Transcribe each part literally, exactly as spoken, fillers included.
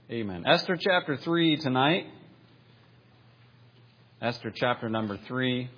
Amen. Esther chapter three tonight. Esther chapter number three.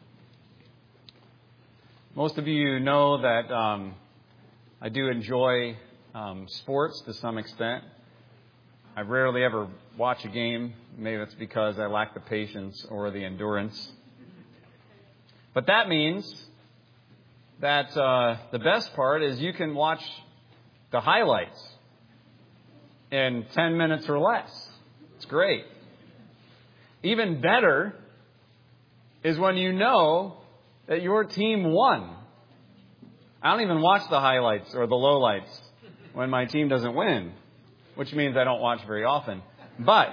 Most of you know that um, I do enjoy um, sports to some extent. I rarely ever watch a game. Maybe it's because I lack the patience or the endurance. But that means that uh, the best part is you can watch the highlights in ten minutes or less. It's great. Even better is when you know that your team won. I don't even watch the highlights or the lowlights when my team doesn't win, which means I don't watch very often. But,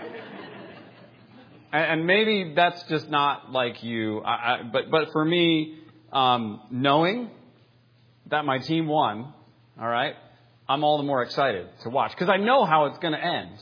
and maybe that's just not like you, I, I, but but for me, um, knowing that my team won, all right, I'm all the more excited to watch because I know how it's going to end.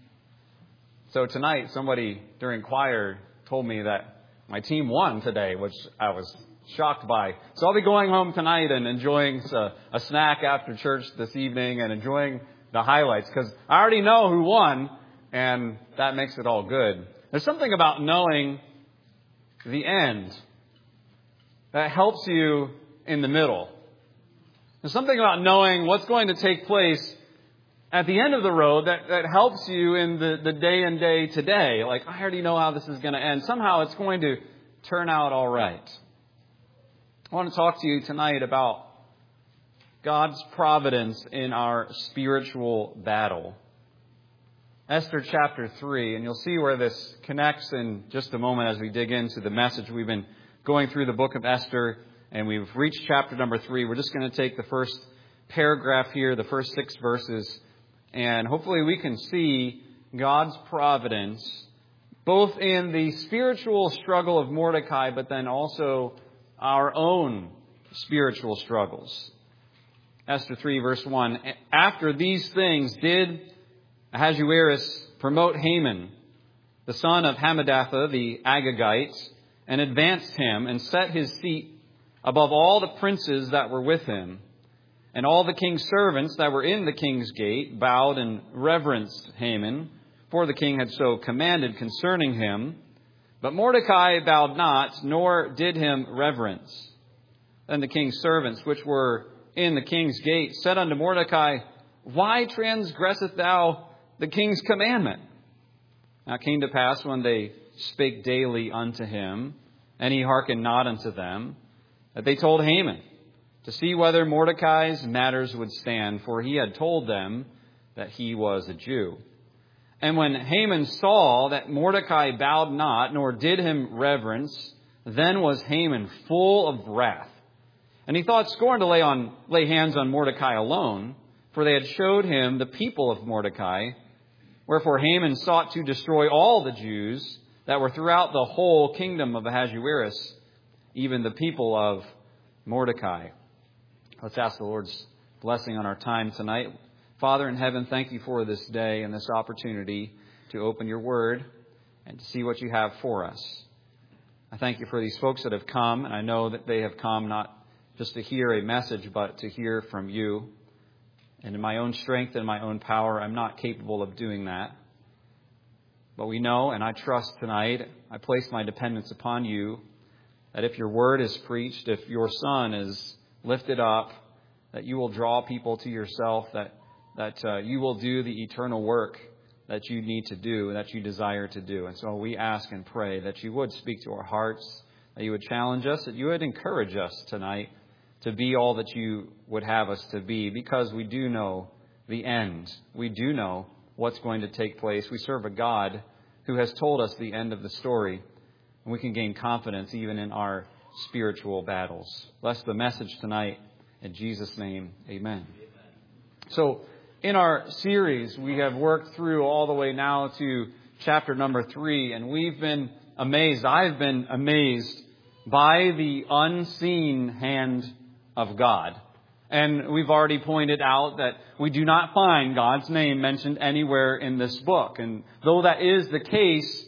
So tonight, somebody during choir told me that my team won today, which I was shocked by. So I'll be going home tonight and enjoying a, a snack after church this evening and enjoying the highlights because I already know who won, and that makes it all good. There's something about knowing the end that helps you in the middle. There's something about knowing what's going to take place at the end of the road that, that helps you in the, the day and day today. Like, I already know how this is going to end. Somehow it's going to turn out all right. I want to talk to you tonight about God's providence in our spiritual battle. Esther chapter three, and you'll see where this connects in just a moment as we dig into the message. We've been going through the book of Esther, and we've reached chapter number three. We're just going to take the first paragraph here, the first six verses, and hopefully we can see God's providence both in the spiritual struggle of Mordecai, but then also our own spiritual struggles. Esther three, verse one. After these things did Ahasuerus promote Haman, the son of Hammedatha, the Agagite, and advanced him and set his seat above all the princes that were with him. And all the king's servants that were in the king's gate bowed and reverenced Haman, for the king had so commanded concerning him. But Mordecai bowed not, nor did him reverence. Then the king's servants, which were in the king's gate, said unto Mordecai, Why transgresseth thou the king's commandment? Now it came to pass when they spake daily unto him, and he hearkened not unto them, that they told Haman, to see whether Mordecai's matters would stand, for he had told them that he was a Jew. And when Haman saw that Mordecai bowed not, nor did him reverence, then was Haman full of wrath. And he thought scorn to lay on lay hands on Mordecai alone, for they had showed him the people of Mordecai. Wherefore Haman sought to destroy all the Jews that were throughout the whole kingdom of Ahasuerus, even the people of Mordecai. Let's ask the Lord's blessing on our time tonight. Father in heaven, thank you for this day and this opportunity to open your word and to see what you have for us. I thank you for these folks that have come, and I know that they have come not just to hear a message, but to hear from you. And in my own strength and my own power, I'm not capable of doing that. But we know, and I trust tonight, I place my dependence upon you, that if your word is preached, if your Son is lifted up, that you will draw people to yourself, that that uh, you will do the eternal work that you need to do, that you desire to do. And so we ask and pray that you would speak to our hearts, that you would challenge us, that you would encourage us tonight to be all that you would have us to be, because we do know the end. We do know what's going to take place. We serve a God who has told us the end of the story, and we can gain confidence even in our spiritual battles. Bless the message tonight. In Jesus' name, amen. So, in our series, we have worked through all the way now to chapter number three, and we've been amazed. I've been amazed by the unseen hand of God. And we've already pointed out that we do not find God's name mentioned anywhere in this book. And though that is the case,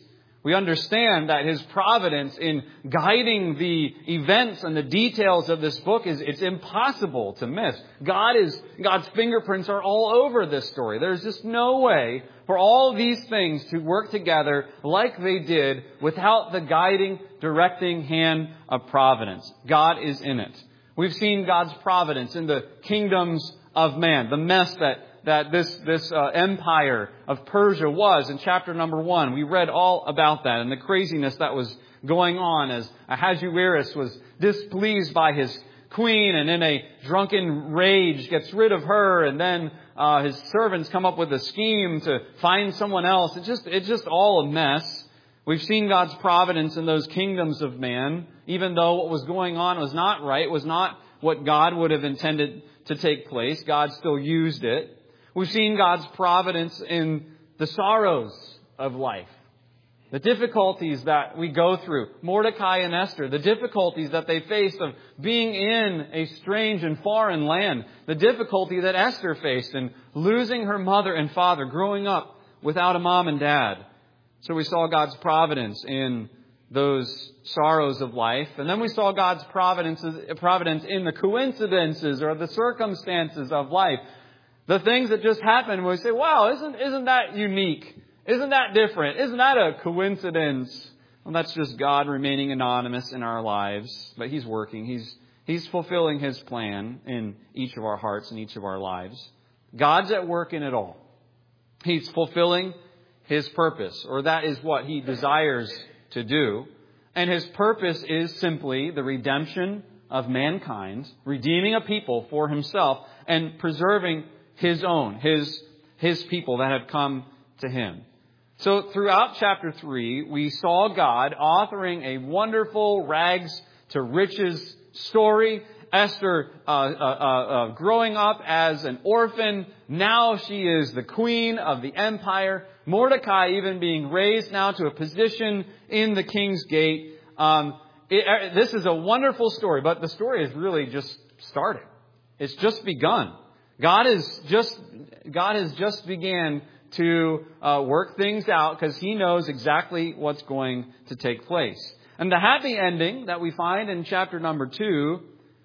We understand that His providence in guiding the events and the details of this book is it's impossible to miss. God is God's fingerprints are all over this story. There's just no way for all these things to work together like they did without the guiding, directing hand of providence. God is in it. We've seen God's providence in the kingdoms of man, the mess that that this this uh, empire of Persia was in chapter number one. We read all about that and the craziness that was going on as Ahasuerus was displeased by his queen and in a drunken rage gets rid of her, and then uh, his servants come up with a scheme to find someone else. It's just it's just all a mess. We've seen God's providence in those kingdoms of man, even though what was going on was not right, was not what God would have intended to take place. God still used it. We've seen God's providence in the sorrows of life, the difficulties that we go through. Mordecai and Esther, the difficulties that they faced of being in a strange and foreign land, the difficulty that Esther faced in losing her mother and father, growing up without a mom and dad. So we saw God's providence in those sorrows of life. And then we saw God's providence, providence in the coincidences or the circumstances of life. The things that just happen, we say, wow, isn't, isn't that unique? Isn't that different? Isn't that a coincidence? Well, that's just God remaining anonymous in our lives. But He's working. He's, He's fulfilling His plan in each of our hearts and each of our lives. God's at work in it all. He's fulfilling His purpose, or that is what He desires to do. And His purpose is simply the redemption of mankind, redeeming a people for Himself and preserving His own, His, His people that have come to Him. So throughout chapter three, we saw God authoring a wonderful rags to riches story. Esther uh, uh, uh, growing up as an orphan. Now she is the queen of the empire. Mordecai even being raised now to a position in the king's gate. Um, it, this is a wonderful story, but the story is really just starting. It's just begun. God is just God has just began to uh, work things out because He knows exactly what's going to take place. And the happy ending that we find in chapter number two,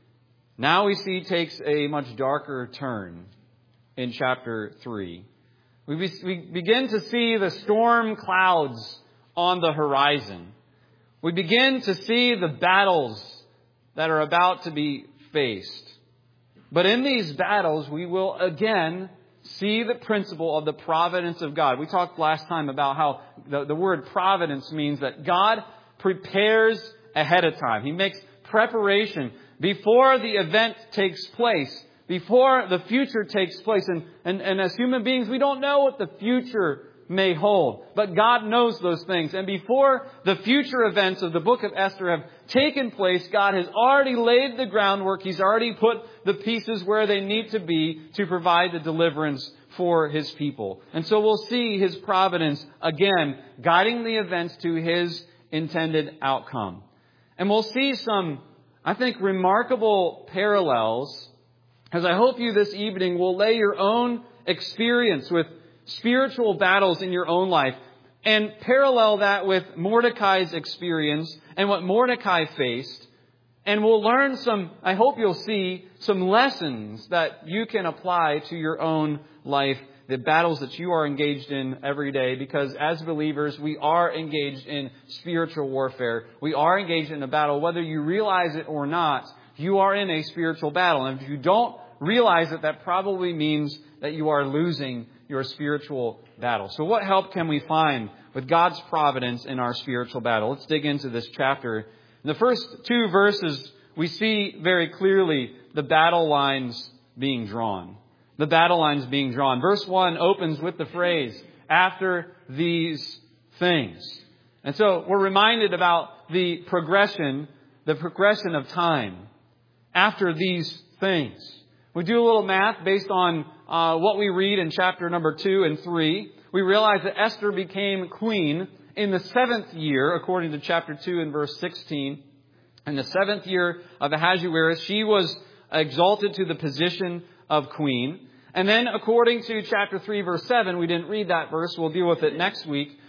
now we see takes a much darker turn in chapter three. We, be, we begin to see the storm clouds on the horizon. We begin to see the battles that are about to be faced. But in these battles, we will again see the principle of the providence of God. We talked last time about how the, the word providence means that God prepares ahead of time. He makes preparation before the event takes place, before the future takes place. And, and, and as human beings, we don't know what the future may hold. But God knows those things. And before the future events of the book of Esther have taken place, God has already laid the groundwork. He's already put the pieces where they need to be to provide the deliverance for His people. And so we'll see His providence again guiding the events to His intended outcome. And we'll see some, I think, remarkable parallels, as I hope you this evening will lay your own experience with spiritual battles in your own life and parallel that with Mordecai's experience and what Mordecai faced. And we'll learn some, I hope you'll see, some lessons that you can apply to your own life, the battles that you are engaged in every day. Because as believers, we are engaged in spiritual warfare. We are engaged in a battle. Whether you realize it or not, you are in a spiritual battle. And if you don't realize it, that probably means that you are losing your spiritual battle. So what help can we find with God's providence in our spiritual battle? Let's dig into this chapter. In the first two verses, we see very clearly the battle lines being drawn. The battle lines being drawn. Verse one opens with the phrase, after these things. And so we're reminded about the progression, the progression of time. After these things. We do a little math based on uh, what we read in chapter number two and three. We realize that Esther became queen in the seventh year, according to chapter two and verse sixteen. In the seventh year of Ahasuerus, she was exalted to the position of queen. And then according to chapter three, verse seven, we didn't read that verse. We'll deal with it next week.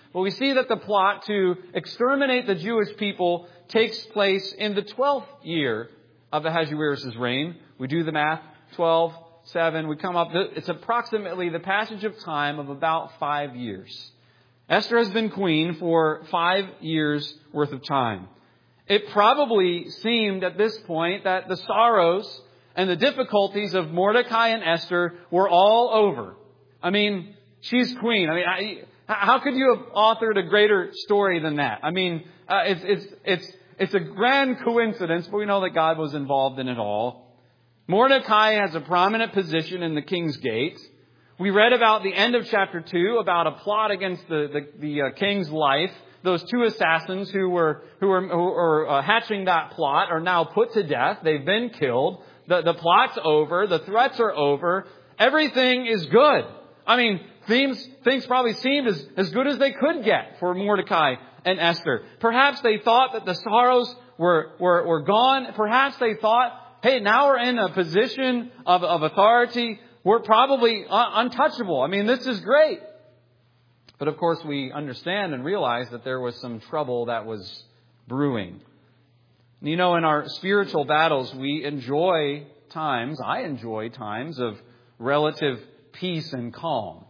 But we see that the plot to exterminate the Jewish people takes place in the twelfth year of Ahasuerus' reign. We do the math, twelve, seven, we come up, it's approximately the passage of time of about five years. Esther has been queen for five years worth of time. It probably seemed at this point that the sorrows and the difficulties of Mordecai and Esther were all over. I mean, she's queen. I mean, I, how could you have authored a greater story than that? I mean, uh, it's, it's, it's, it's a grand coincidence, but we know that God was involved in it all. Mordecai has a prominent position in the king's gate. We read about the end of chapter two, about a plot against the, the, the uh, king's life. Those two assassins who were, who were, who were uh, hatching that plot are now put to death. They've been killed. The, the plot's over. The threats are over. Everything is good. I mean, things, things probably seemed as, as good as they could get for Mordecai and Esther. Perhaps they thought that the sorrows were, were, were gone. Perhaps they thought, hey, now we're in a position of, of authority. We're probably un- untouchable. I mean, this is great. But of course, we understand and realize that there was some trouble that was brewing. You know, in our spiritual battles, we enjoy times, I enjoy times of relative peace and calm.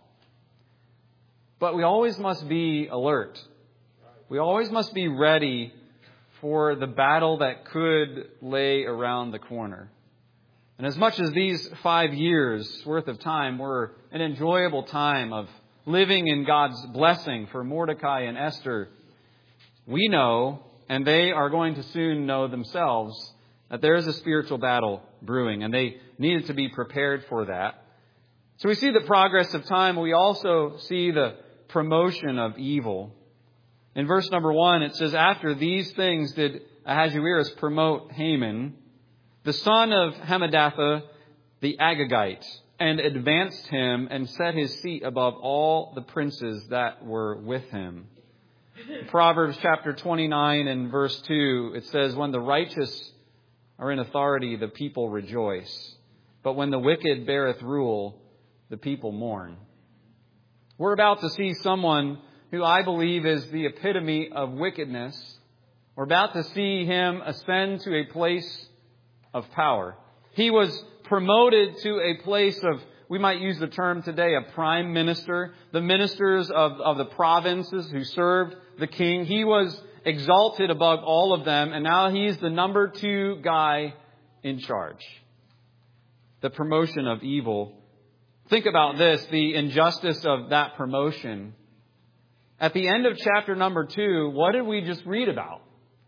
But we always must be alert. We always must be ready for the battle that could lay around the corner. And as much as these five years worth of time were an enjoyable time of living in God's blessing for Mordecai and Esther, we know, and they are going to soon know themselves, that there is a spiritual battle brewing, and they needed to be prepared for that. So we see the progress of time. We also see the promotion of evil. In verse number one, it says, after these things did Ahasuerus promote Haman, the son of Hammedatha, the Agagite, and advanced him and set his seat above all the princes that were with him. Proverbs chapter twenty-nine and verse two, it says, when the righteous are in authority, the people rejoice. But when the wicked beareth rule, the people mourn. We're about to see someone who I believe is the epitome of wickedness. We're about to see him ascend to a place of power. He was promoted to a place of, we might use the term today, a prime minister. The ministers of, of the provinces who served the king. He was exalted above all of them, and now he's the number two guy in charge. The promotion of evil. Think about this, the injustice of that promotion. At the end of chapter number two, what did we just read about?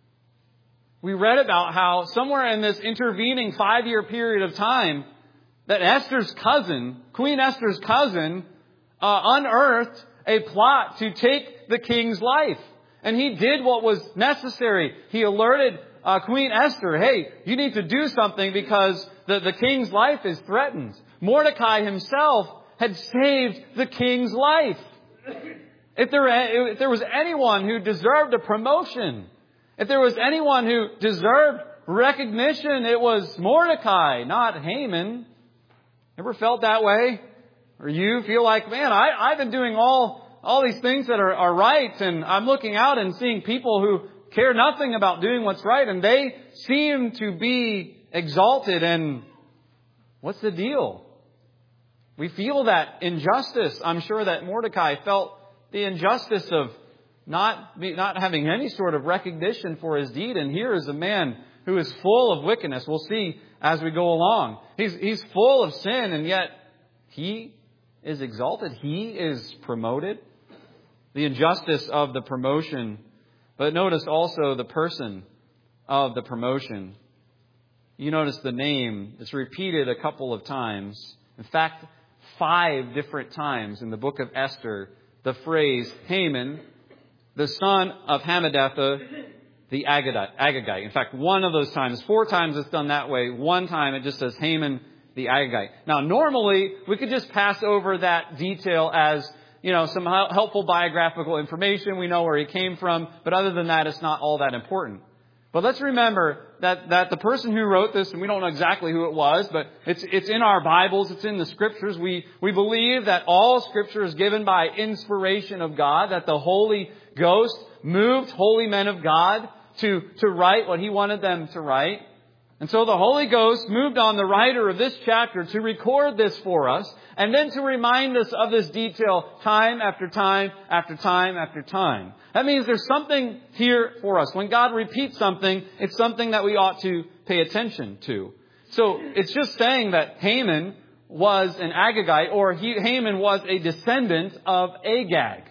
We read about how somewhere in this intervening five-year period of time that Esther's cousin, Queen Esther's cousin, uh, unearthed a plot to take the king's life. And he did what was necessary. He alerted uh, Queen Esther, hey, you need to do something because the, the king's life is threatened. Mordecai himself had saved the king's life. If there, if there was anyone who deserved a promotion, if there was anyone who deserved recognition, it was Mordecai, not Haman. Ever felt that way? Or you feel like, man, I, I've been doing all, all these things that are, are right, and I'm looking out and seeing people who care nothing about doing what's right, and they seem to be exalted, and what's the deal? We feel that injustice. I'm sure that Mordecai felt the injustice of Not, not having any sort of recognition for his deed. And here is a man who is full of wickedness. We'll see as we go along. He's, he's full of sin, and yet he is exalted. He is promoted. The injustice of the promotion. But notice also the person of the promotion. You notice the name. It's repeated a couple of times. In fact, five different times in the book of Esther, the phrase Haman, the son of Hammedatha, the Agagite. In fact, one of those times, four times it's done that way. One time it just says Haman, the Agagite. Now, normally we could just pass over that detail as, you know, some helpful biographical information. We know where he came from. But other than that, it's not all that important. But let's remember that, that the person who wrote this, and we don't know exactly who it was, but it's, it's in our Bibles, it's in the Scriptures. We, we believe that all Scripture is given by inspiration of God, that the Holy Ghost moved holy men of God to, to write what He wanted them to write. And so the Holy Ghost moved on the writer of this chapter to record this for us, and then to remind us of this detail time after time after time after time. That means there's something here for us. When God repeats something, it's something that we ought to pay attention to. So it's just saying that Haman was an Agagite, or he, Haman was a descendant of Agag.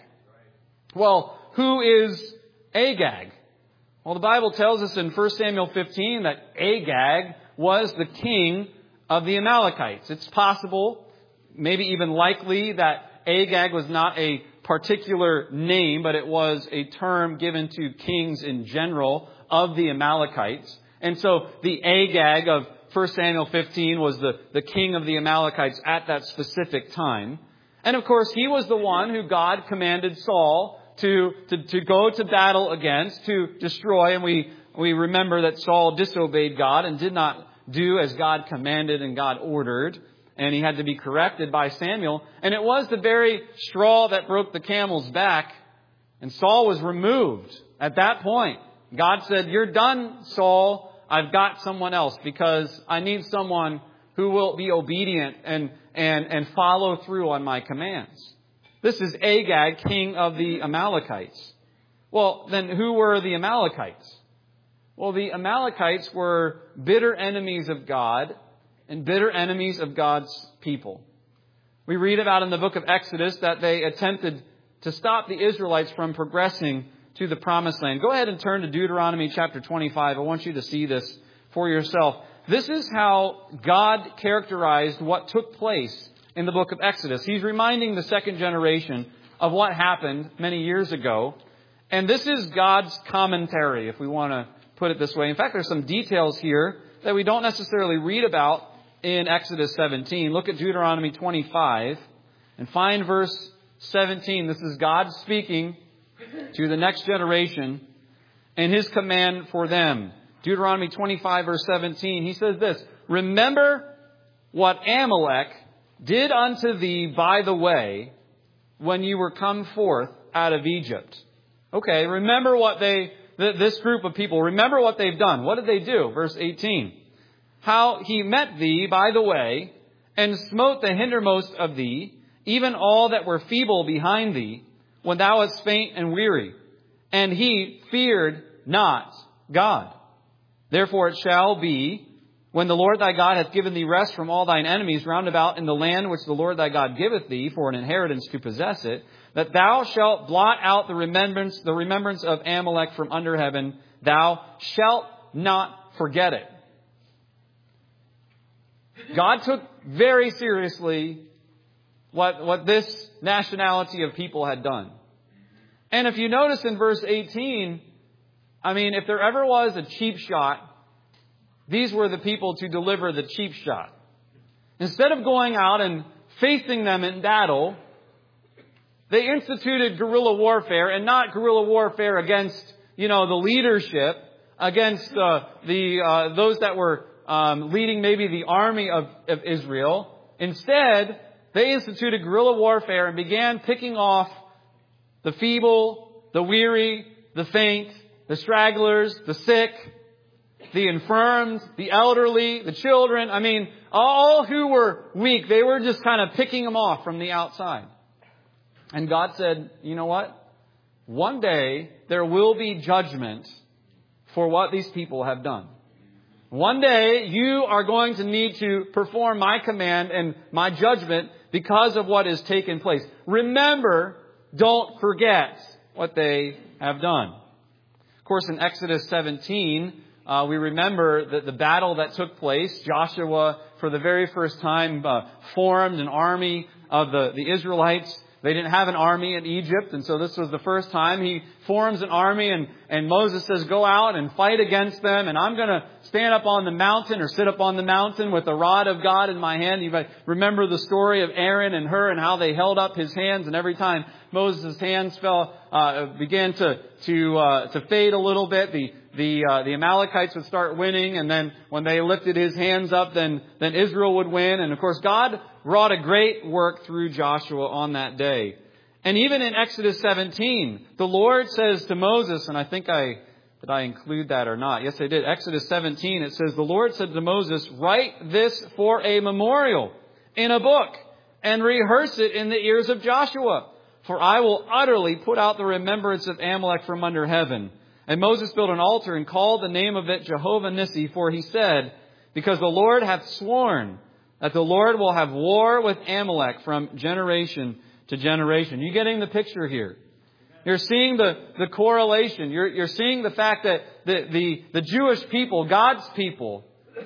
Well, who is Agag? Well, the Bible tells us in First Samuel fifteen that Agag was the king of the Amalekites. It's possible, maybe even likely, that Agag was not a particular name, but it was a term given to kings in general of the Amalekites. And so the Agag of First Samuel fifteen was the, the king of the Amalekites at that specific time. And of course, he was the one who God commanded Saul To, to, to go to battle against, to destroy. And we, we remember that Saul disobeyed God and did not do as God commanded and God ordered. And he had to be corrected by Samuel. And it was the very straw that broke the camel's back. And Saul was removed at that point. God said, "You're done, Saul. I've got someone else, because I need someone who will be obedient and, and, and follow through on my commands." This is Agag, king of the Amalekites. Well, then who were the Amalekites? Well, the Amalekites were bitter enemies of God and bitter enemies of God's people. We read about in the book of Exodus that they attempted to stop the Israelites from progressing to the promised land. Go ahead and turn to Deuteronomy chapter twenty-five. I want you to see this for yourself. This is how God characterized what took place in the book of Exodus. He's reminding the second generation of what happened many years ago. And this is God's commentary, if we want to put it this way. In fact, there's some details here that we don't necessarily read about in Exodus seventeen. Look at Deuteronomy twenty-five and find verse seventeen. This is God speaking to the next generation and His command for them. Deuteronomy twenty-five, verse seventeen. He says this: "Remember what Amalek did unto thee by the way when you were come forth out of Egypt." Okay, remember what they, th- this group of people, remember what they've done. What did they do? Verse eighteen. "How he met thee by the way, and smote the hindermost of thee, even all that were feeble behind thee, when thou wast faint and weary. And he feared not God. Therefore it shall be, when the Lord thy God hath given thee rest from all thine enemies round about in the land which the Lord thy God giveth thee for an inheritance to possess it, that thou shalt blot out the remembrance, the remembrance of Amalek from under heaven. Thou shalt not forget it." God took very seriously what, what this nationality of people had done. And if you notice in verse eighteen, I mean, if there ever was a cheap shot, these were the people to deliver the cheap shot. Instead of going out and facing them in battle, they instituted guerrilla warfare, and not guerrilla warfare against, you know, the leadership, against uh, the uh, those that were um, leading maybe the army of, of Israel. Instead, they instituted guerrilla warfare and began picking off the feeble, the weary, the faint, the stragglers, the sick, the infirmed, the elderly, the children. I mean, all who were weak, they were just kind of picking them off from the outside. And God said, you know what? One day there will be judgment for what these people have done. One day you are going to need to perform my command and my judgment because of what has taken place. Remember, don't forget what they have done. Of course, in Exodus seventeen, Uh, we remember that the battle that took place, Joshua, for the very first time, uh, formed an army of the, the Israelites. They didn't have an army in Egypt, and so this was the first time. He forms an army, and, and Moses says, go out and fight against them, and I'm going to stand up on the mountain or sit up on the mountain with the rod of God in my hand. You might remember the story of Aaron and Hur and how they held up his hands, and every time Moses' hands fell, uh, began to, to, uh, to fade a little bit, the The uh, the Amalekites would start winning, and then when they lifted his hands up, then then Israel would win. And of course, God wrought a great work through Joshua on that day. And even in Exodus seventeen, the Lord says to Moses, and I think I did I include that or not? Yes, I did. Exodus seventeen, it says, the Lord said to Moses, write this for a memorial in a book and rehearse it in the ears of Joshua, for I will utterly put out the remembrance of Amalek from under heaven. And Moses built an altar and called the name of it Jehovah Nissi, for he said, because the Lord hath sworn that the Lord will have war with Amalek from generation to generation. You getting the picture here? You're seeing the, the correlation. You're, you're seeing the fact that the, the, the Jewish people, God's people,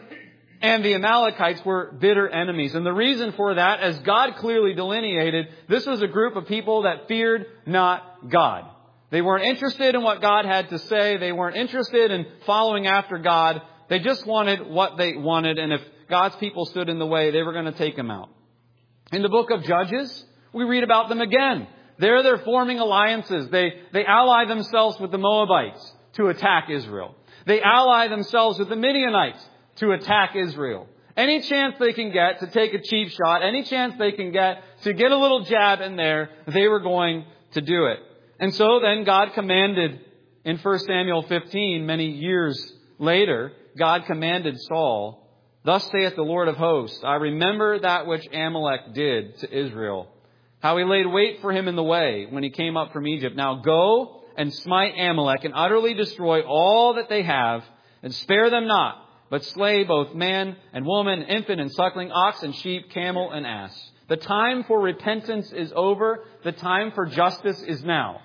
and the Amalekites were bitter enemies. And the reason for that, as God clearly delineated, this was a group of people that feared not God. They weren't interested in what God had to say. They weren't interested in following after God. They just wanted what they wanted. And if God's people stood in the way, they were going to take them out. In the book of Judges, we read about them again. There they're forming alliances. They, they ally themselves with the Moabites to attack Israel. They ally themselves with the Midianites to attack Israel. Any chance they can get to take a cheap shot, any chance they can get to get a little jab in there, they were going to do it. And so then God commanded in First Samuel fifteen, many years later, God commanded Saul, thus saith the Lord of hosts, I remember that which Amalek did to Israel, how he laid wait for him in the way when he came up from Egypt. Now go and smite Amalek and utterly destroy all that they have, and spare them not, but slay both man and woman, infant and suckling, ox and sheep, camel and ass. The time for repentance is over. The time for justice is now.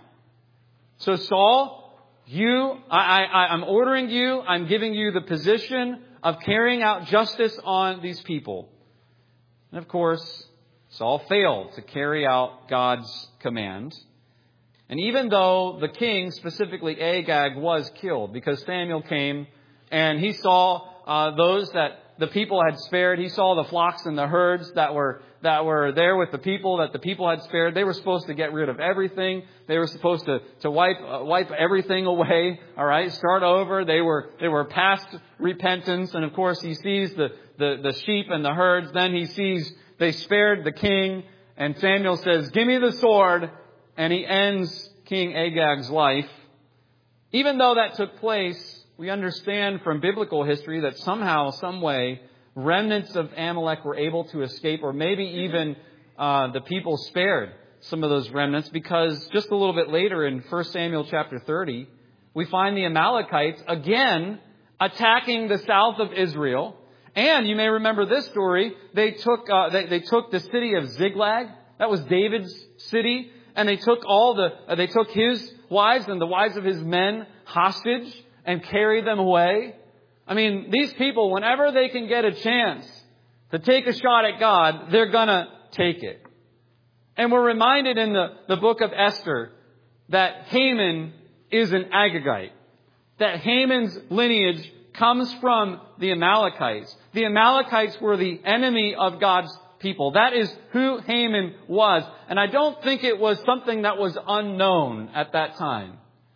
So Saul, you, I, I, I'm ordering you, I'm giving you the position of carrying out justice on these people. And of course, Saul failed to carry out God's command. And even though the king, specifically Agag, was killed, because Samuel came and he saw uh, those that the people had spared. He saw the flocks and the herds that were that were there with the people that the people had spared. They were supposed to get rid of everything. They were supposed to to wipe uh, wipe everything away. All right, start over. They were they were past repentance. And of course, he sees the the the sheep and the herds. Then he sees they spared the king. And Samuel says, "Give me the sword," and he ends King Agag's life. Even though that took place, we understand from biblical history that somehow, some way, remnants of Amalek were able to escape, or maybe even uh, the people spared some of those remnants, because just a little bit later in First Samuel chapter thirty, we find the Amalekites again attacking the south of Israel. And you may remember this story. They took uh, they, they took the city of Ziklag. That was David's city, and they took all the uh, they took his wives and the wives of his men hostage and carried them away. I mean, these people, whenever they can get a chance to take a shot at God, they're going to take it. And we're reminded in the, the book of Esther that Haman is an Agagite. That Haman's lineage comes from the Amalekites. The Amalekites were the enemy of God's people. That is who Haman was. And I don't think it was something that was unknown at that time.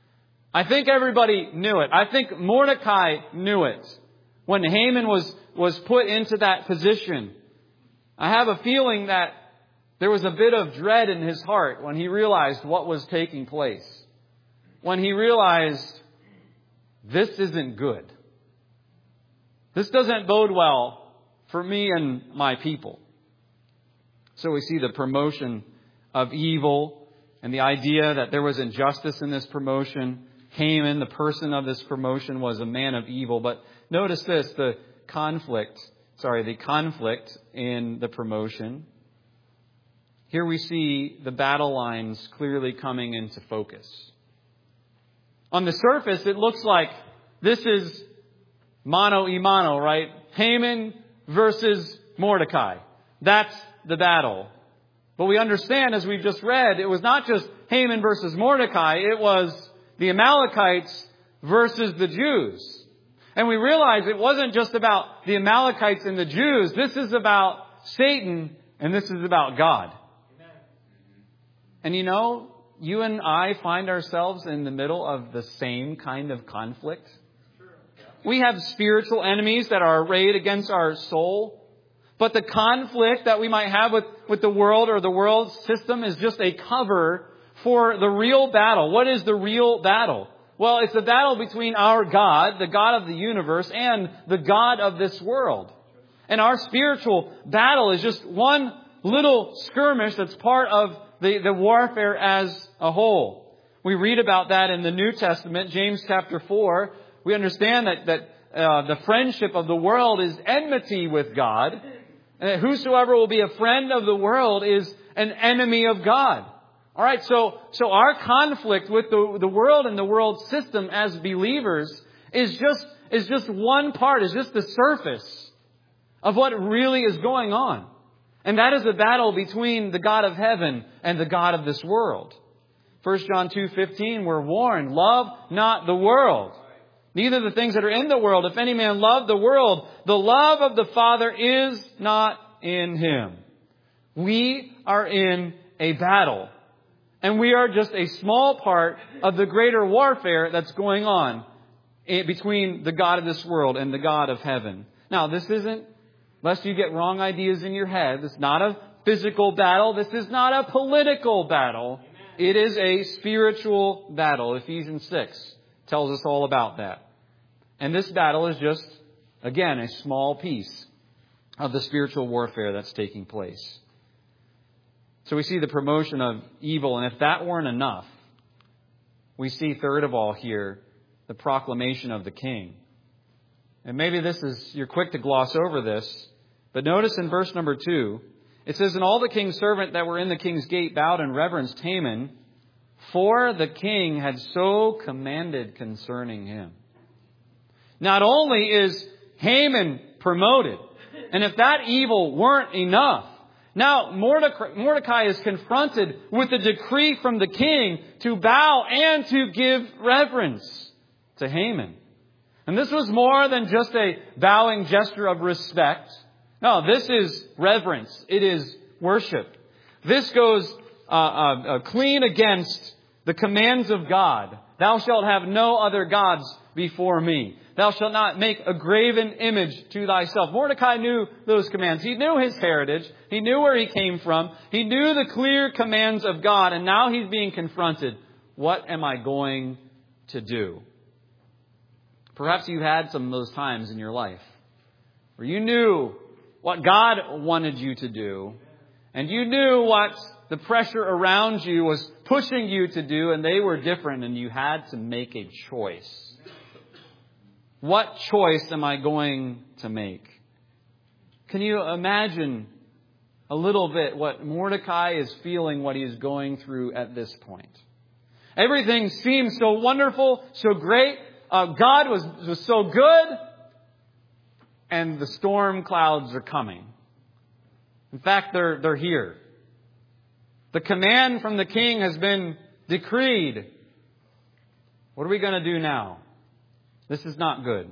I think everybody knew it. I think Mordecai knew it when Haman was, was put into that position. I have a feeling that there was a bit of dread in his heart when he realized what was taking place. When he realized, this isn't good. This doesn't bode well for me and my people. So we see the promotion of evil and the idea that there was injustice in this promotion. Haman, the person of this promotion, was a man of evil. But notice this, the conflict, sorry, the conflict in the promotion. Here we see the battle lines clearly coming into focus. On the surface, it looks like this is mano y mano, right? Haman versus Mordecai. That's the battle. But we understand, as we've just read, it was not just Haman versus Mordecai. It was the Amalekites versus the Jews. And we realize it wasn't just about the Amalekites and the Jews. This is about Satan, and this is about God. Amen. And you know, you and I find ourselves in the middle of the same kind of conflict. We have spiritual enemies that are arrayed against our soul. But the conflict that we might have with, with the world or the world system is just a cover for the real battle. What is the real battle? Well, it's the battle between our God, the God of the universe, and the God of this world. And our spiritual battle is just one little skirmish that's part of the, the warfare as a whole. We read about that in the New Testament, James chapter four. We understand that, that uh, the friendship of the world is enmity with God. And that whosoever will be a friend of the world is an enemy of God. All right, so so our conflict with the, the world and the world system as believers is just is just one part, is just the surface of what really is going on. And that is a battle between the God of heaven and the God of this world. First John two fifteen, we're warned, love not the world, neither the things that are in the world. If any man love the world, the love of the Father is not in him. We are in a battle. And we are just a small part of the greater warfare that's going on between the God of this world and the God of heaven. Now, this isn't, lest you get wrong ideas in your head, this is not a physical battle. This is not a political battle. It is a spiritual battle. Ephesians six tells us all about that. And this battle is just, again, a small piece of the spiritual warfare that's taking place. So we see the promotion of evil, and if that weren't enough, we see, third of all here, the proclamation of the king. And maybe this is, you're quick to gloss over this, but notice in verse number two, it says, and all the king's servants that were in the king's gate bowed and reverenced Haman, for the king had so commanded concerning him. Not only is Haman promoted, and if that evil weren't enough, now Mordecai, Mordecai is confronted with a decree from the king to bow and to give reverence to Haman. And this was more than just a bowing gesture of respect. No, this is reverence. It is worship. This goes uh, uh, uh, clean against the commands of God. Thou shalt have no other gods before me. Thou shalt not make a graven image to thyself. Mordecai knew those commands. He knew his heritage. He knew where he came from. He knew the clear commands of God. And now he's being confronted. What am I going to do? Perhaps you've had some of those times in your life where you knew what God wanted you to do. And you knew what the pressure around you was pushing you to do. And they were different. And you had to make a choice. What choice am I going to make? Can you imagine a little bit what Mordecai is feeling, what he is going through at this point? Everything seems so wonderful, so great. Uh, God was, was so good. And the storm clouds are coming. In fact, they're, they're here. The command from the king has been decreed. What are we going to do now? This is not good.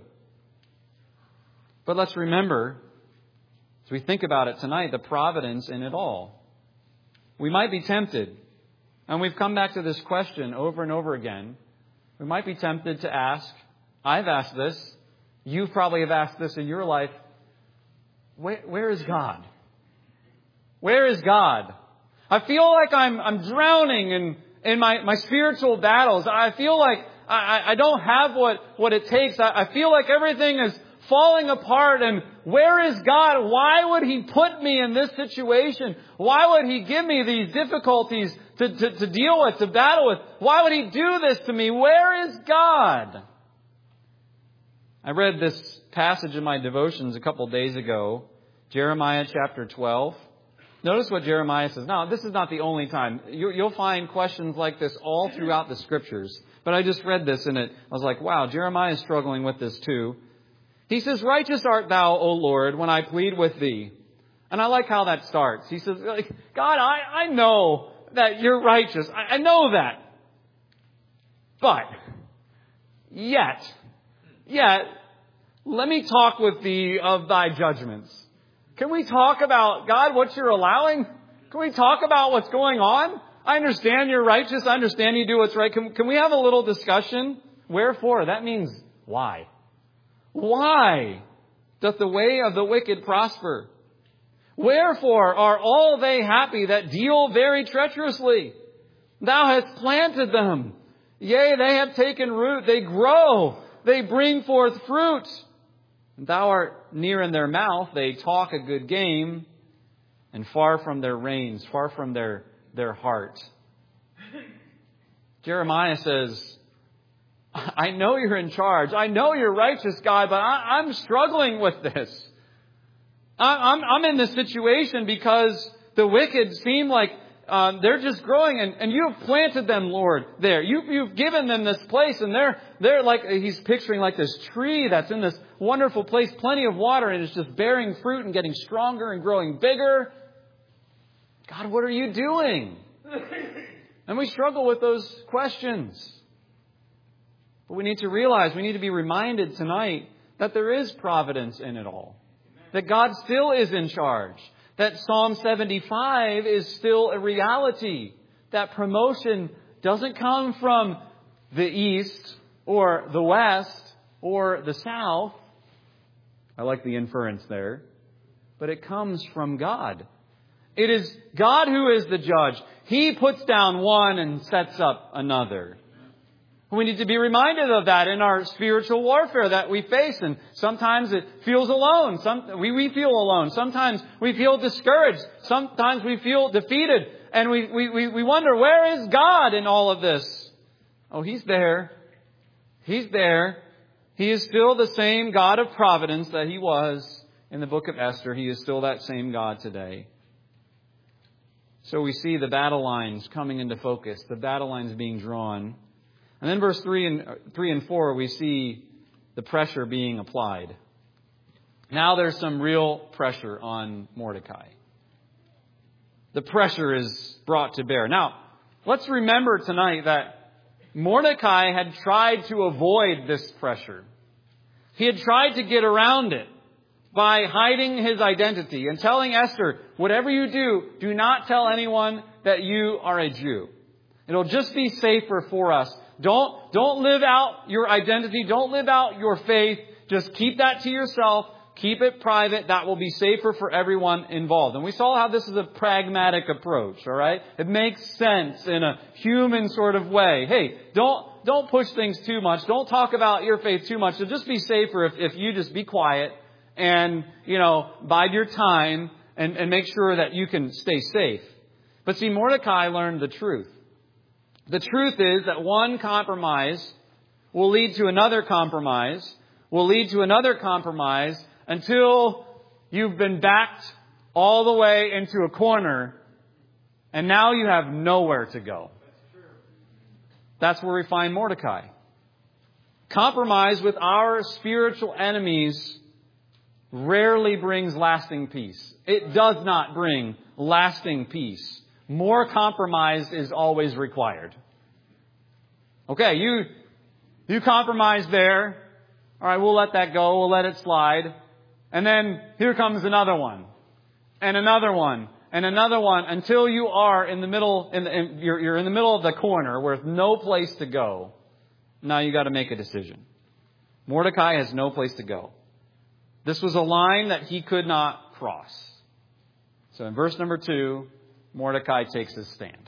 But let's remember, as we think about it tonight, the providence in it all. We might be tempted, and we've come back to this question over and over again. We might be tempted to ask, I've asked this, you probably have asked this in your life, where, where is God? Where is God? I feel like I'm, I'm drowning in, in my, my spiritual battles. I feel like I, I don't have what, what it takes. I, I feel like everything is falling apart. And where is God? Why would He put me in this situation? Why would He give me these difficulties to, to, to deal with, to battle with? Why would He do this to me? Where is God? I read this passage in my devotions a couple days ago, Jeremiah chapter twelve. Notice what Jeremiah says. Now, this is not the only time. You'll find questions like this all throughout the Scriptures. But I just read this and it, I was like, wow, Jeremiah is struggling with this too. He says, righteous art thou, O Lord, when I plead with thee. And I like how that starts. He says, like, God, I, I know that you're righteous. I, I know that. But, yet, yet, let me talk with thee of thy judgments. Can we talk about, God, what you're allowing? Can we talk about what's going on? I understand you're righteous. I understand you do what's right. Can, can we have a little discussion? Wherefore? That means why? Why doth the way of the wicked prosper? Wherefore are all they happy that deal very treacherously? Thou hast planted them. Yea, they have taken root. They grow. They bring forth fruit. Thou art near in their mouth. They talk a good game. And far from their reins, far from their, their heart. Jeremiah says, I know you're in charge. I know you're righteous, God, but I, I'm struggling with this. I, I'm, I'm in this situation because the wicked seem like uh, they're just growing, and, and you have planted them, Lord, there. You, you've given them this place, and they're they're like, he's picturing like this tree that's in this wonderful place, plenty of water, and it's just bearing fruit and getting stronger and growing bigger. God, what are you doing? And we struggle with those questions. But we need to realize, we need to be reminded tonight that there is providence in it all. That God still is in charge. That Psalm seventy-five is still a reality. That promotion doesn't come from the east or the west or the south. I like the inference there. But it comes from God. It is God who is the judge. He puts down one and sets up another. We need to be reminded of that in our spiritual warfare that we face. And sometimes it feels alone. Some, we, we feel alone. Sometimes we feel discouraged. Sometimes we feel defeated. And we, we, we wonder, where is God in all of this? Oh, He's there. He's there. He is still the same God of providence that He was in the book of Esther. He is still that same God today. So we see the battle lines coming into focus. The battle lines being drawn. And then verse three and three and four, we see the pressure being applied. Now there's some real pressure on Mordecai. The pressure is brought to bear. Now, let's remember tonight that Mordecai had tried to avoid this pressure. He had tried to get around it by hiding his identity and telling Esther, whatever you do, do not tell anyone that you are a Jew. It'll just be safer for us. Don't, don't live out your identity. Don't live out your faith. Just keep that to yourself. Keep it private. That will be safer for everyone involved. And we saw how this is a pragmatic approach, all right? It makes sense in a human sort of way. Hey, don't, don't push things too much. Don't talk about your faith too much. It'll just be safer if, if you just be quiet and, you know, bide your time and, and make sure that you can stay safe. But see, Mordecai learned the truth. The truth is that one compromise will lead to another compromise, will lead to another compromise until you've been backed all the way into a corner and now you have nowhere to go. That's where we find Mordecai. Compromise with our spiritual enemies rarely brings lasting peace. It does not bring lasting peace. More compromise is always required. Okay, you you compromise there. All right, we'll let that go. We'll let it slide. And then here comes another one. And another one. And another one. Until you are in the middle, in the, in, you're, you're in the middle of the corner with no place to go. Now you got to make a decision. Mordecai has no place to go. This was a line that he could not cross. So in verse number two, Mordecai takes his stand.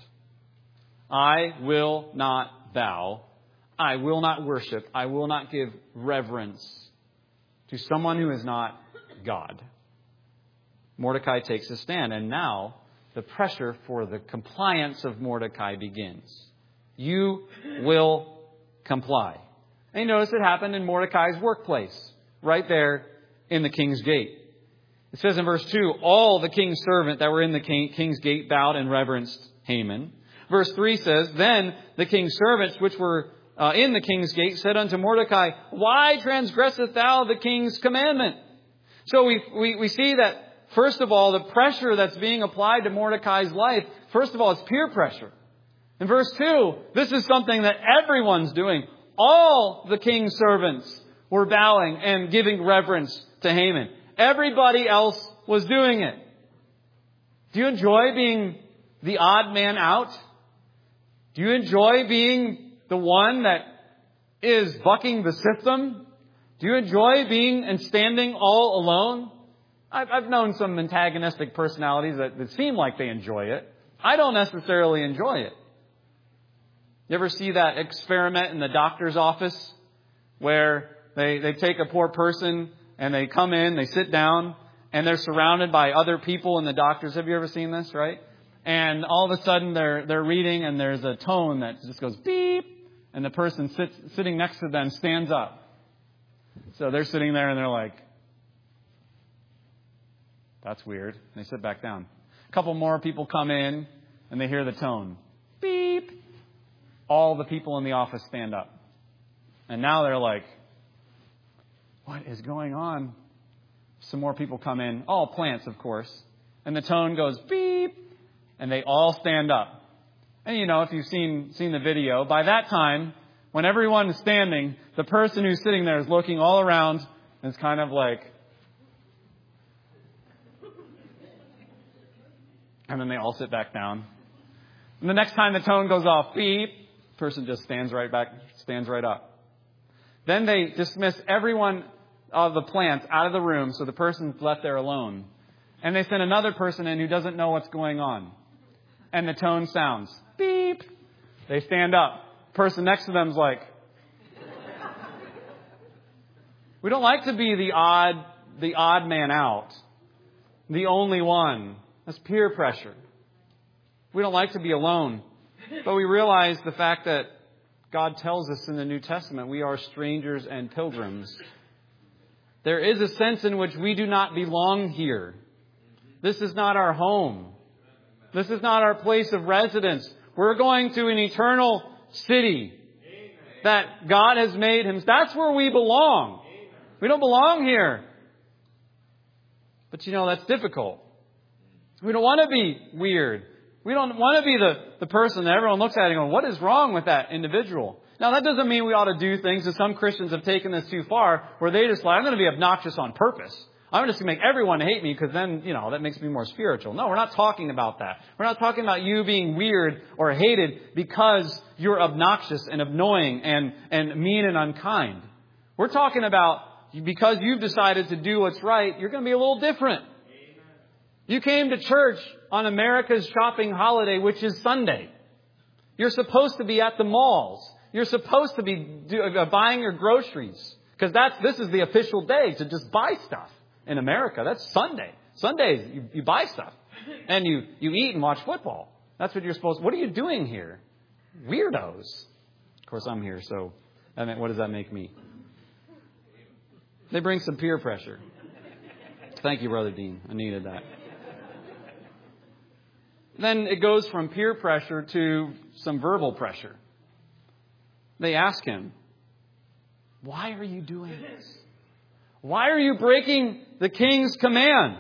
I will not bow. I will not worship. I will not give reverence to someone who is not God. Mordecai takes his stand. And now the pressure for the compliance of Mordecai begins. You will comply. And you notice it happened in Mordecai's workplace, right there in the king's gate. It says in verse two, all the king's servants that were in the king, king's gate bowed and reverenced Haman. Verse three says, then the king's servants which were uh, in the king's gate said unto Mordecai, why transgresseth thou the king's commandment? So we, we, we see that First of all, the pressure that's being applied to Mordecai's life, first of all, it's peer pressure. In verse two, this is something that everyone's doing. All the king's servants were bowing and giving reverence to Haman. Everybody else was doing it. Do you enjoy being the odd man out? Do you enjoy being the one that is bucking the system? Do you enjoy being and standing all alone? I've, I've known some antagonistic personalities that, that seem like they enjoy it. I don't necessarily enjoy it. You ever see that experiment in the doctor's office where they, they take a poor person and they come in, they sit down, and they're surrounded by other people in the doctors. Have you ever seen this, right? And all of a sudden they're they're reading and there's a tone that just goes beep, and the person sits, sitting next to them stands up. So they're sitting there and they're like, that's weird. And they sit back down. A couple more people come in and they hear the tone. Beep. All the people in the office stand up. And now they're like, what is going on? Some more people come in. All plants, of course. And the tone goes beep. And they all stand up. And you know, if you've seen seen the video, by that time, when everyone is standing, the person who's sitting there is looking all around and it's kind of like, and then they all sit back down. And the next time the tone goes off, beep, the person just stands right back, stands right up. Then they dismiss everyone of the plants out of the room, so the person's left there alone. And they send another person in who doesn't know what's going on. And the tone sounds, beep. They stand up. The person next to them's like, we don't like to be the odd, the odd man out. The only one. That's peer pressure. We don't like to be alone. But we realize the fact that God tells us in the New Testament we are strangers and pilgrims. There is a sense in which we do not belong here. This is not our home. This is not our place of residence. We're going to an eternal city that God has made him. That's where we belong. We don't belong here. But you know, that's difficult. We don't want to be weird. We don't want to be the, the person that everyone looks at and goes, what is wrong with that individual? Now, that doesn't mean we ought to do things, as some Christians have taken this too far, where they just like, I'm going to be obnoxious on purpose. I'm just going to make everyone hate me because then, you know, that makes me more spiritual. No, we're not talking about that. We're not talking about you being weird or hated because you're obnoxious and annoying and, and mean and unkind. We're talking about because you've decided to do what's right, you're going to be a little different. You came to church on America's shopping holiday, which is Sunday. You're supposed to be at the malls. You're supposed to be do, uh, buying your groceries because that's this is the official day to just buy stuff in America. That's Sunday. Sundays you, you buy stuff and you you eat and watch football. That's what you're supposed to. What are you doing here? Weirdos. Of course, I'm here, so I mean, what does that make me? They bring some peer pressure. Thank you, Brother Dean. I needed that. Then it goes from peer pressure to some verbal pressure. They ask him, why are you doing this? Why are you breaking the king's command?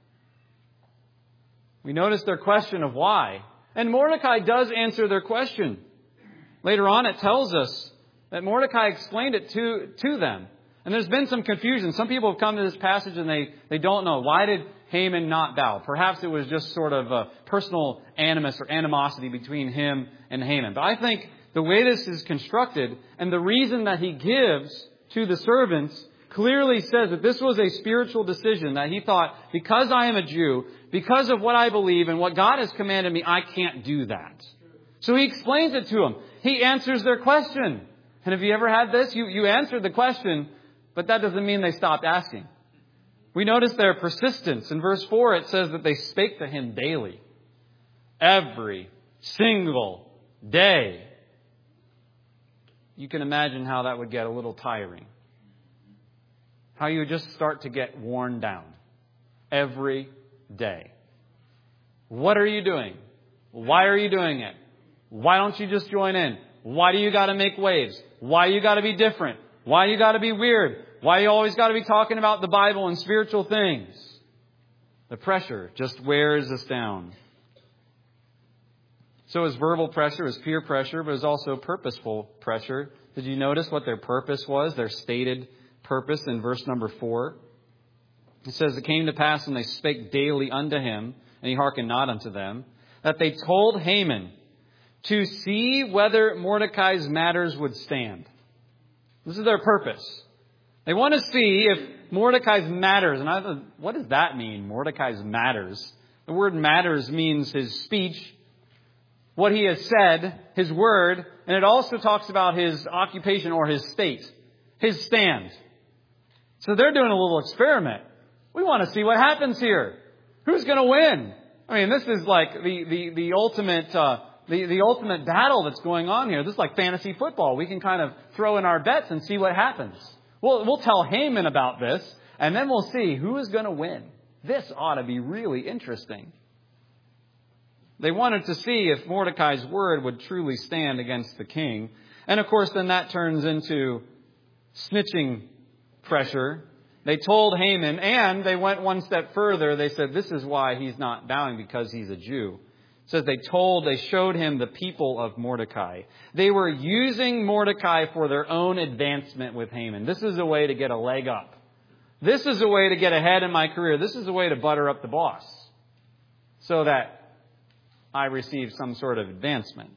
We notice their question of why. And Mordecai does answer their question. Later on, it tells us that Mordecai explained it to, to them. And there's been some confusion. Some people have come to this passage and they, they don't know. Why did Haman not bow? Perhaps it was just sort of a personal animus or animosity between him and Haman. But I think the way this is constructed and the reason that he gives to the servants clearly says that this was a spiritual decision that he thought, because I am a Jew, because of what I believe and what God has commanded me, I can't do that. So he explains it to them. He answers their question. And have you ever had this? You, you answered the question, but that doesn't mean they stopped asking. We notice their persistence. In verse four, it says that they spake to him daily. Every single day. You can imagine how that would get a little tiring. How you would just start to get worn down. Every day. What are you doing? Why are you doing it? Why don't you just join in? Why do you got to make waves? Why you got to be different? Why you got to be weird? Why you always got to be talking about the Bible and spiritual things? The pressure just wears us down. So is verbal pressure, is peer pressure, but is also purposeful pressure. Did you notice what their purpose was, their stated purpose in verse number four? It says, it came to pass when they spake daily unto him, and he hearkened not unto them, that they told Haman to see whether Mordecai's matters would stand. This is their purpose. They want to see if Mordecai's matters, and I thought, what does that mean, Mordecai's matters? The word matters means his speech, what he has said, his word, and it also talks about his occupation or his state, his stand. So they're doing a little experiment. We want to see what happens here. Who's going to win? I mean, this is like the the the ultimate uh, the the ultimate battle that's going on here. This is like fantasy football. We can kind of throw in our bets and see what happens. We'll we'll tell Haman about this, and then we'll see who is going to win. This ought to be really interesting. They wanted to see if Mordecai's word would truly stand against the king. And of course, then that turns into snitching pressure. They told Haman, and they went one step further. They said, this is why he's not bowing, because he's a Jew. It says they told, they showed him the people of Mordecai. They were using Mordecai for their own advancement with Haman. This is a way to get a leg up. This is a way to get ahead in my career. This is a way to butter up the boss so that I receive some sort of advancement.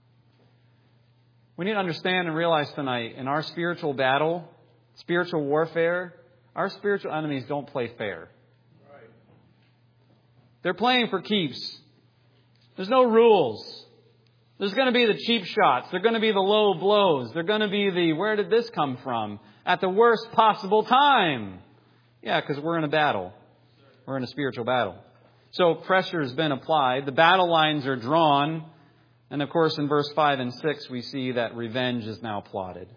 We need to understand and realize tonight, in our spiritual battle, spiritual warfare, our spiritual enemies don't play fair. They're playing for keeps. There's no rules. There's going to be the cheap shots. They're going to be the low blows. They're going to be the, where did this come from? At the worst possible time. Yeah, because we're in a battle. We're in a spiritual battle. So pressure has been applied. The battle lines are drawn. And of course, in verse five and six, we see that revenge is now plotted.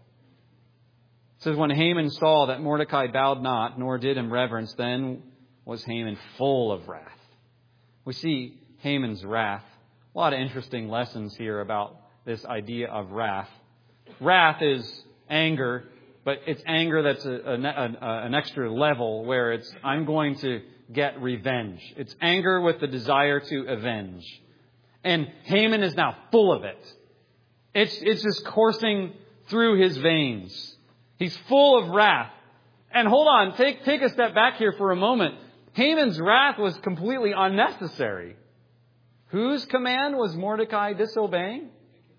It says, when Haman saw that Mordecai bowed not, nor did him reverence, then was Haman full of wrath. We see Haman's wrath. A lot of interesting lessons here about this idea of wrath. Wrath is anger, but it's anger that's a, a, a, an extra level where it's, I'm going to get revenge. It's anger with the desire to avenge. And Haman is now full of it. It's, it's just coursing through his veins. He's full of wrath. And hold on, take, take a step back here for a moment. Haman's wrath was completely unnecessary. Whose command was Mordecai disobeying?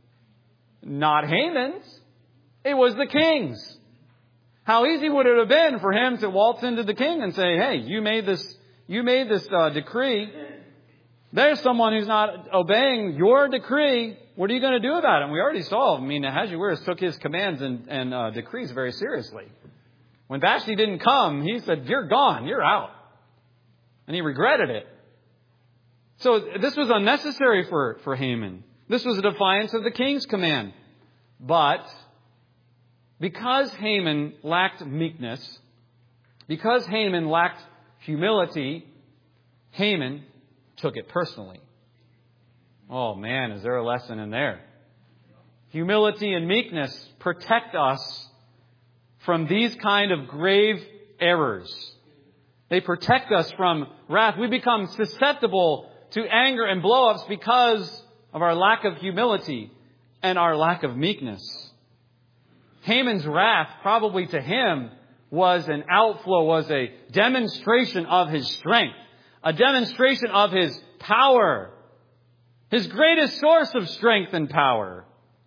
Not Haman's. It was the king's. How easy would it have been for him to waltz into the king and say, hey, you made this, you made this uh, decree. There's someone who's not obeying your decree. What are you going to do about it? And we already saw, I mean, Ahasuerus took his commands and, and uh, decrees very seriously. When Vashti didn't come, he said, you're gone, you're out. And he regretted it. So this was unnecessary for, for Haman. This was a defiance of the king's command. But because Haman lacked meekness, because Haman lacked humility, Haman took it personally. Oh man, is there a lesson in there? Humility and meekness protect us from these kind of grave errors. They protect us from wrath. We become susceptible to anger and blow-ups because of our lack of humility and our lack of meekness. Haman's wrath, probably to him, was an outflow, was a demonstration of his strength, a demonstration of his power, his greatest source of strength and power.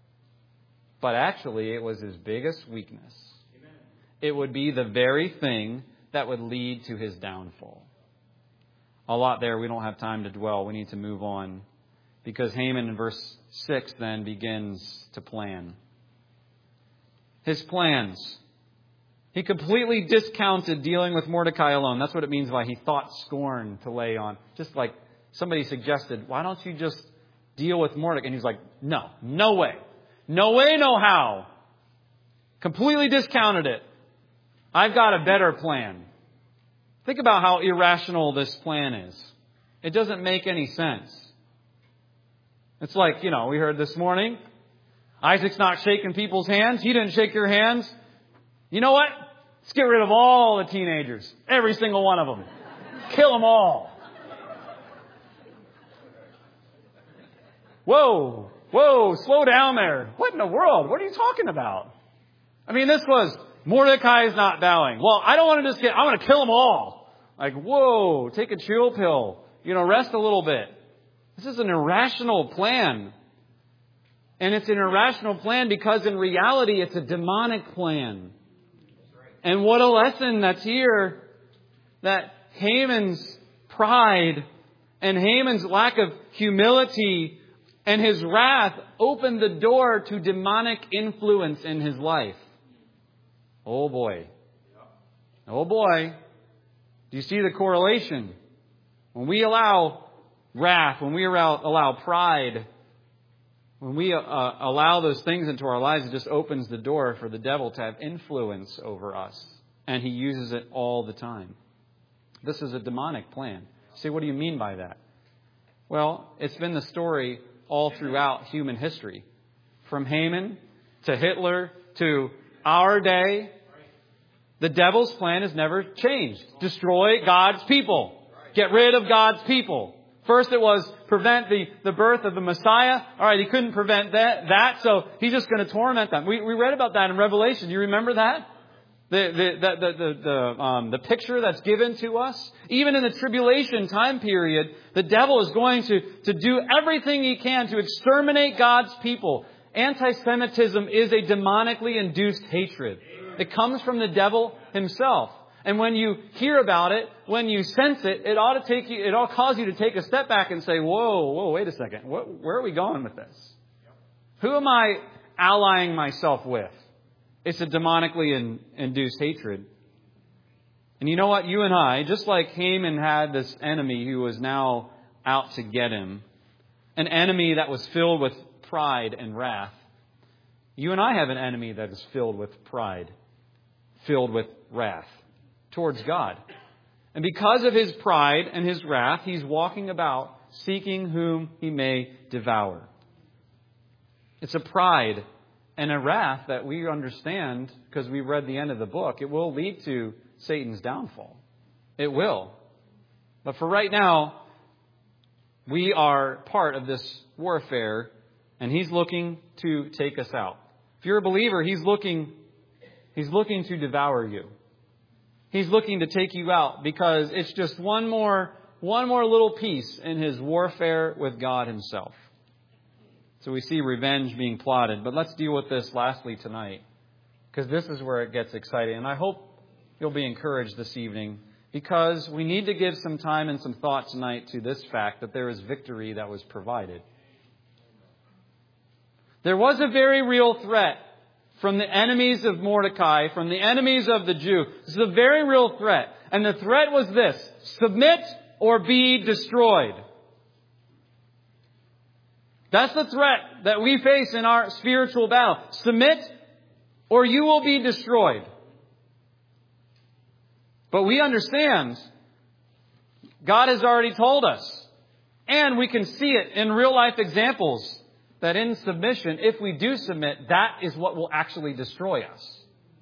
But actually, it was his biggest weakness. Amen. It would be the very thing that would lead to his downfall. A lot there. We don't have time to dwell. We need to move on. Because Haman in verse six then begins to plan. His plans. He completely discounted dealing with Mordecai alone. That's what it means by he thought scorn to lay on. Just like somebody suggested, why don't you just deal with Mordecai? And he's like, no, no way. No way, no how. Completely discounted it. I've got a better plan. Think about how irrational this plan is. It doesn't make any sense. It's like, you know, we heard this morning, Isaac's not shaking people's hands. You didn't shake your hands. You know what? Let's get rid of all the teenagers. Every single one of them. Kill them all. whoa, whoa, slow down there. What in the world? What are you talking about? I mean, this was Mordecai is not bowing. Well, I don't want to just get, I want to kill them all. Like, whoa, take a chill pill. You know, rest a little bit. This is an irrational plan. And it's an irrational plan because in reality, it's a demonic plan. And what a lesson that's here, that Haman's pride and Haman's lack of humility and his wrath opened the door to demonic influence in his life. Oh boy. Oh boy. Do you see the correlation? When we allow wrath, when we allow, allow pride, when we uh, allow those things into our lives, it just opens the door for the devil to have influence over us. And he uses it all the time. This is a demonic plan. See, what do you mean by that? Well, it's been the story all throughout human history. From Haman to Hitler to our day, the devil's plan has never changed. Destroy God's people. Get rid of God's people. First it was prevent the, the birth of the Messiah. All right, he couldn't prevent that, that so he's just going to torment them. We, we read about that in Revelation. Do you remember that? The, the, the, the, the, the, um, the picture that's given to us. Even in the tribulation time period, the devil is going to, to do everything he can to exterminate God's people. Anti-Semitism is a demonically induced hatred. It comes from the devil himself. And when you hear about it, when you sense it, it ought to take you, it ought to cause you to take a step back and say, whoa, whoa, wait a second. What, where are we going with this? Who am I allying myself with? It's a demonically in, induced hatred. And you know what? You and I, just like Haman had this enemy who was now out to get him, an enemy that was filled with pride and wrath, you and I have an enemy that is filled with pride, filled with wrath towards God. And because of his pride and his wrath, he's walking about seeking whom he may devour. It's a pride and a wrath that we understand because we read the end of the book. It will lead to Satan's downfall. It will. But for right now, we are part of this warfare, and he's looking to take us out. If you're a believer, he's looking, he's looking to devour you. He's looking to take you out because it's just one more, one more little piece in his warfare with God himself. So we see revenge being plotted. But let's deal with this lastly tonight, because this is where it gets exciting. And I hope you'll be encouraged this evening, because we need to give some time and some thought tonight to this fact that there is victory that was provided. There was a very real threat from the enemies of Mordecai, from the enemies of the Jew. This is a very real threat. And the threat was this: submit or be destroyed. That's the threat that we face in our spiritual battle. Submit or you will be destroyed. But we understand God has already told us, and we can see it in real life examples, that in submission, if we do submit, that is what will actually destroy us.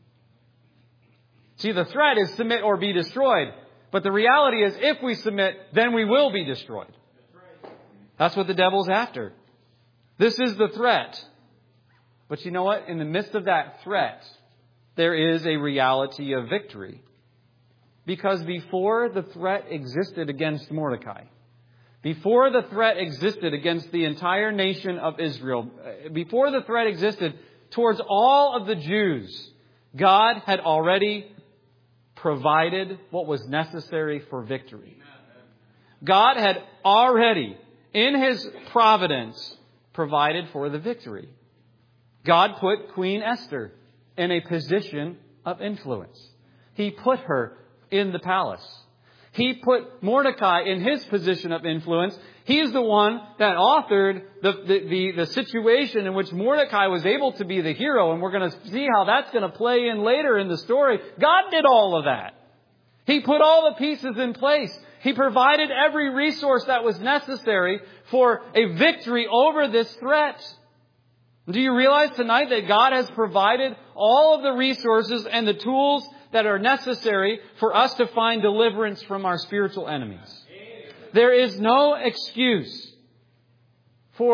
See, the threat is submit or be destroyed. But the reality is, if we submit, then we will be destroyed. That's what the devil's after. This is the threat. But you know what? In the midst of that threat, there is a reality of victory. Because before the threat existed against Mordecai, before the threat existed against the entire nation of Israel, before the threat existed towards all of the Jews, God had already provided what was necessary for victory. God had already, in His providence, provided for the victory. God put Queen Esther in a position of influence. He put her in the palace. He put Mordecai in his position of influence. He's the one that authored the, the, the, the situation in which Mordecai was able to be the hero. And we're going to see how that's going to play in later in the story. God did all of that. He put all the pieces in place. He provided every resource that was necessary for a victory over this threat. Do you realize tonight that God has provided all of the resources and the tools that are necessary for us to find deliverance from our spiritual enemies? There is no excuse for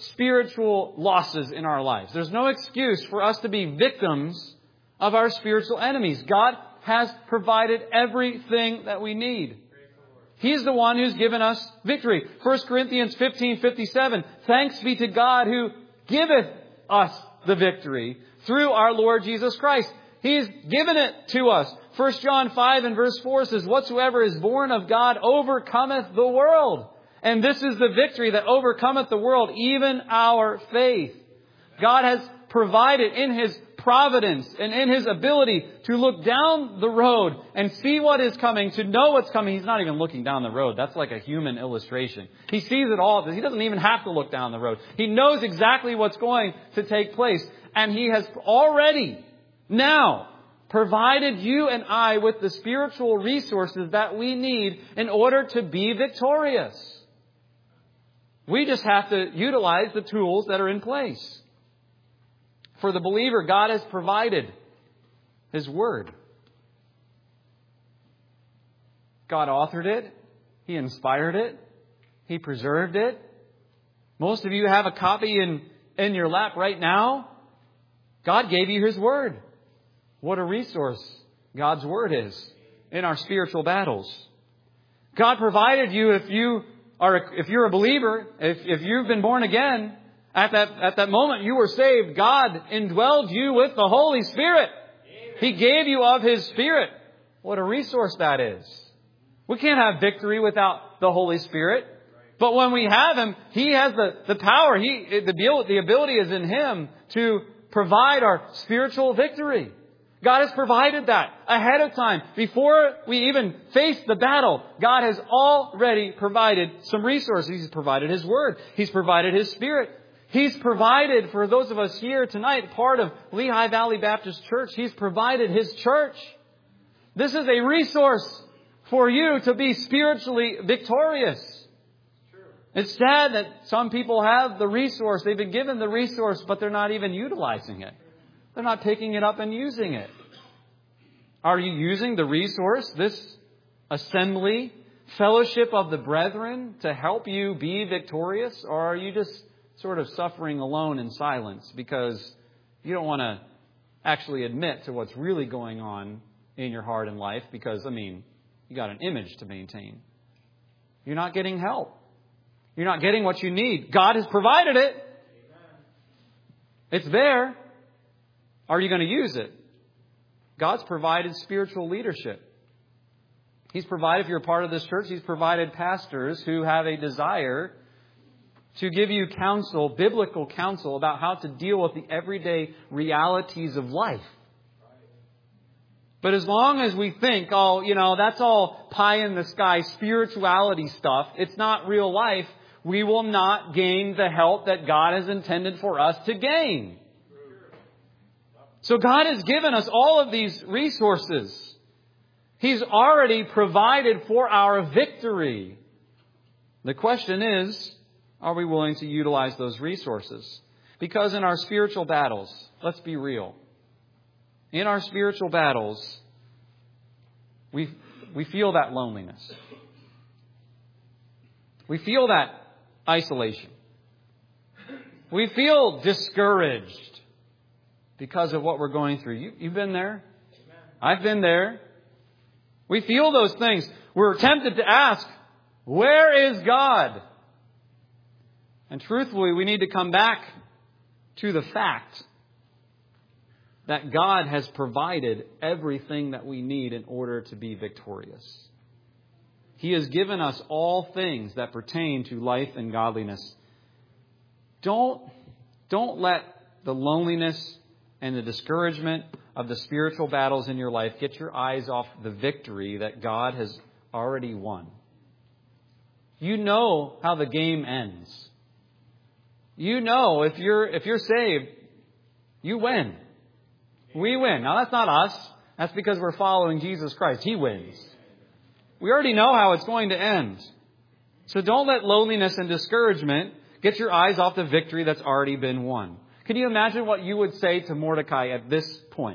spiritual losses in our lives. There's no excuse for us to be victims of our spiritual enemies. God has provided everything that we need. He's the one who's given us victory. First Corinthians fifteen fifty-seven. Thanks be to God who giveth us the victory through our Lord Jesus Christ. He's given it to us. First John five and verse four says, whatsoever is born of God overcometh the world. And this is the victory that overcometh the world, even our faith. God has provided in His providence and in His ability to look down the road and see what is coming, to know what's coming. He's not even looking down the road. That's like a human illustration. He sees it all. He doesn't even have to look down the road. He knows exactly what's going to take place. And He has already now provided you and I with the spiritual resources that we need in order to be victorious. We just have to utilize the tools that are in place. For the believer, God has provided His Word. God authored it. He inspired it. He preserved it. Most of you have a copy in, in your lap right now. God gave you His Word. What a resource God's Word is in our spiritual battles. God provided you if you are, if you're a believer, if, if you've been born again, at that, at that moment you were saved, God indwelled you with the Holy Spirit. He gave you of His Spirit. What a resource that is. We can't have victory without the Holy Spirit. But when we have Him, He has the, the power. He, the, the ability is in Him to provide our spiritual victory. God has provided that ahead of time. Before we even face the battle, God has already provided some resources. He's provided His Word. He's provided His Spirit. He's provided, for those of us here tonight, part of Lehigh Valley Baptist Church, He's provided His church. This is a resource for you to be spiritually victorious. It's sad that some people have the resource. They've been given the resource, but they're not even utilizing it. They're not picking it up and using it. Are you using the resource, this assembly, fellowship of the brethren, to help you be victorious? Or are you just sort of suffering alone in silence because you don't want to actually admit to what's really going on in your heart and life? Because, I mean, you got an image to maintain. You're not getting help. You're not getting what you need. God has provided it. It's there. Are you going to use it? God's provided spiritual leadership. He's provided, if you're a part of this church, He's provided pastors who have a desire to give you counsel, biblical counsel, about how to deal with the everyday realities of life. But as long as we think, oh, you know, that's all pie in the sky spirituality stuff, it's not real life, we will not gain the help that God has intended for us to gain. So God has given us all of these resources. He's already provided for our victory. The question is, are we willing to utilize those resources? Because in our spiritual battles, let's be real. In our spiritual battles, we, we feel that loneliness. We feel that isolation. We feel discouraged because of what we're going through. You, you've been there. I've been there. We feel those things. We're tempted to ask, where is God? And truthfully, we need to come back to the fact that God has provided everything that we need in order to be victorious. He has given us all things that pertain to life and godliness. Don't, don't let the loneliness and the discouragement of the spiritual battles in your life get your eyes off the victory that God has already won. You know how the game ends. You know if you're if you're saved, you win. We win. Now that's not us. That's because we're following Jesus Christ. He wins. We already know how it's going to end. So don't let loneliness and discouragement get your eyes off the victory that's already been won. Can you imagine what you would say to Mordecai at this point?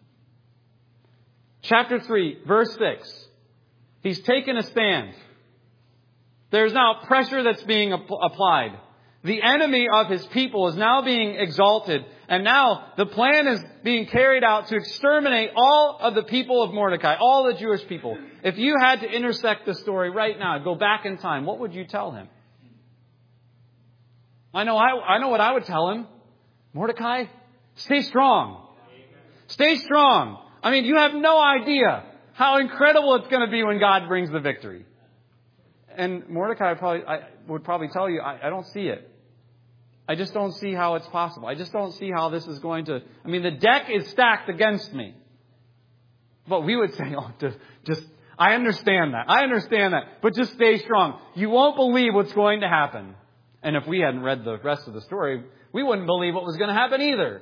Chapter three, verse six. He's taken a stand. There's now pressure that's being applied. The enemy of his people is now being exalted. And now the plan is being carried out to exterminate all of the people of Mordecai, all the Jewish people. If you had to intersect the story right now, go back in time, what would you tell him? I know, I, I know what I would tell him. Mordecai, stay strong. Stay strong. I mean, you have no idea how incredible it's going to be when God brings the victory. And Mordecai probably, I would probably tell you, I, I don't see it. I just don't see how it's possible. I just don't see how this is going to... I mean, the deck is stacked against me. But we would say, oh, just, just... I understand that. I understand that. But just stay strong. You won't believe what's going to happen. And if we hadn't read the rest of the story, we wouldn't believe what was going to happen either.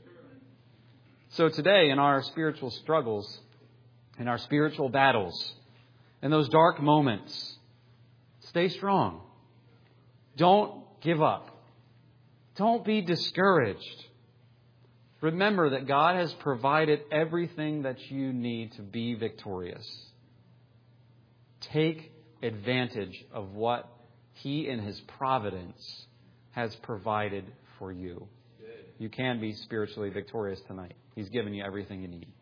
So today, in our spiritual struggles, in our spiritual battles, in those dark moments, stay strong. Don't give up. Don't be discouraged. Remember that God has provided everything that you need to be victorious. Take advantage of what He in His providence has provided for you. You can be spiritually victorious tonight. He's given you everything you need.